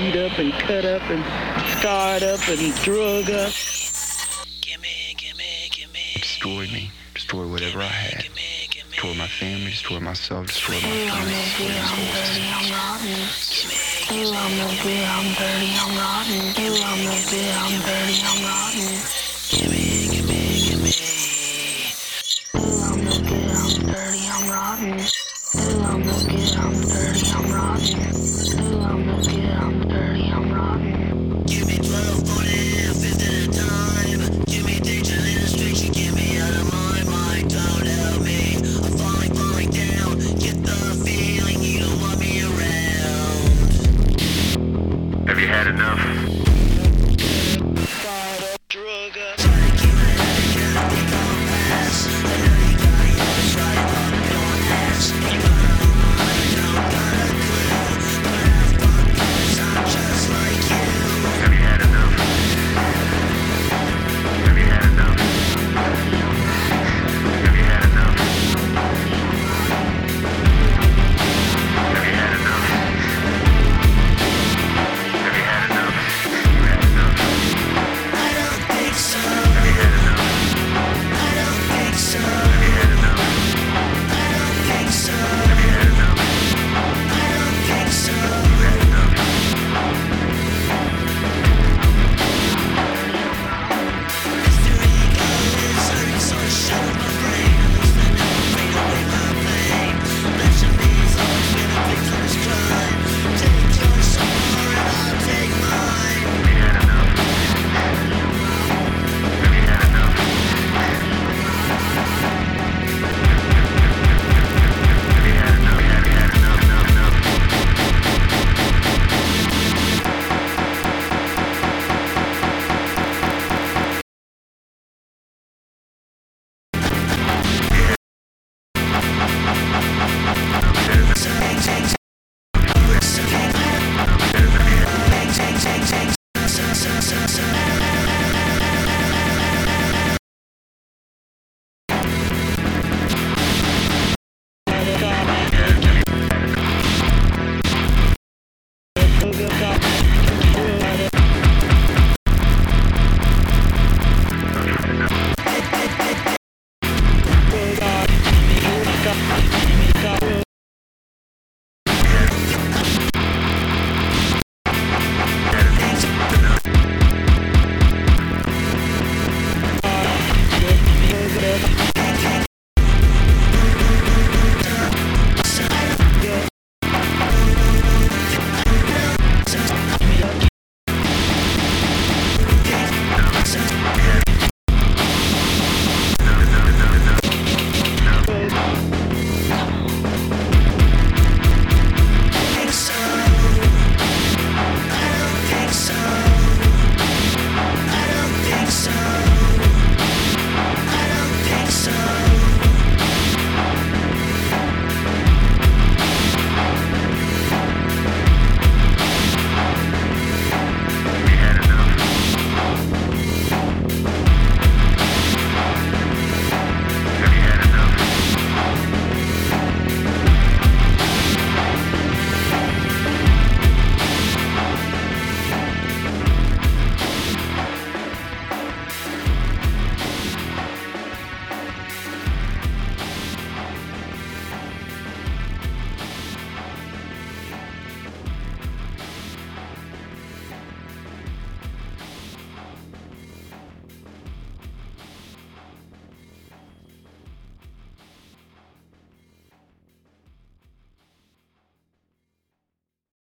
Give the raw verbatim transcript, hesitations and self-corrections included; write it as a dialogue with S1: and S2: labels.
S1: beat up and cut up and scarred up and drug up.
S2: Gimme, gimme, gimme.
S3: Destroyed me, destroyed whatever I had. Destroyed my family, destroyed myself, destroyed my
S4: Ooh, I'm no
S3: friends,
S4: good,
S3: destroyed
S4: I'm
S3: his
S4: dirty, I'm rotten.
S2: Gimme,
S4: Ooh, I'm no good, I'm dirty, I'm rotten. Ooh, I'm no good, I'm dirty, I'm rotten.
S2: gimme, gimme, gimme.
S4: Ooh, I'm no good, I'm dirty, I'm rotten. Ooh, I'm no good, I'm dirty, I'm rotten. Ooh, I'm